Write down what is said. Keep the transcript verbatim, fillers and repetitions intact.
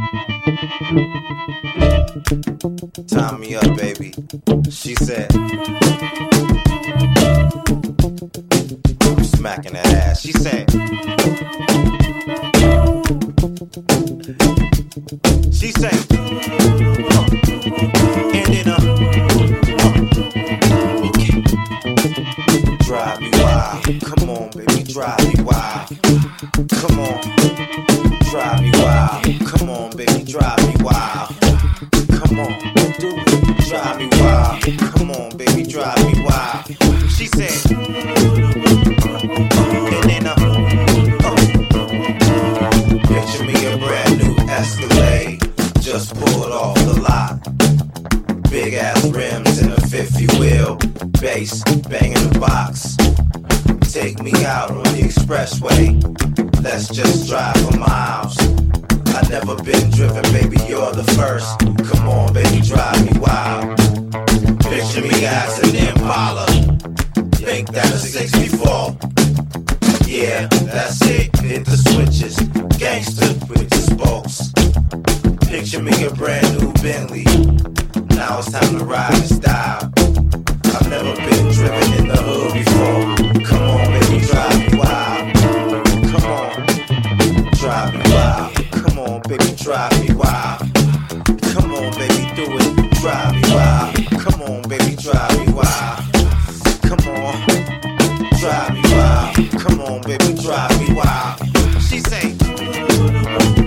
Tie me up, baby. She said, I'm smacking that ass. She said, she said, uh, and then uh, uh, okay. Drive me wild. Come on, baby, drive me wild. Come on, drive me wild. Come on, baby, drive me wild. Come on, do it. Drive me wild. Come on, baby, drive me wild. She said, and then uh, uh picture me a brand new Escalade, just pulled off the lot. Big ass rims and a fifty wheel, bass banging the box. Take me out on the expressway, let's just drive for miles. I never been driven, baby, you're the first. Come on, baby, drive me wild. Picture me as an Impala, think that a sixty-four. Yeah, that's it, hit the switches, gangster with the spokes. Picture me a brand new Bentley, now it's time to ride in style. I've never been driven in the hood before. Come on, baby, drive me wild. Come on, drive me wild. Come on, baby, drive me wild. Come on, baby, do it. Drive me wild. Come on, baby, drive me wild. Come on, drive me wild. Come on, baby, drive me wild. She say,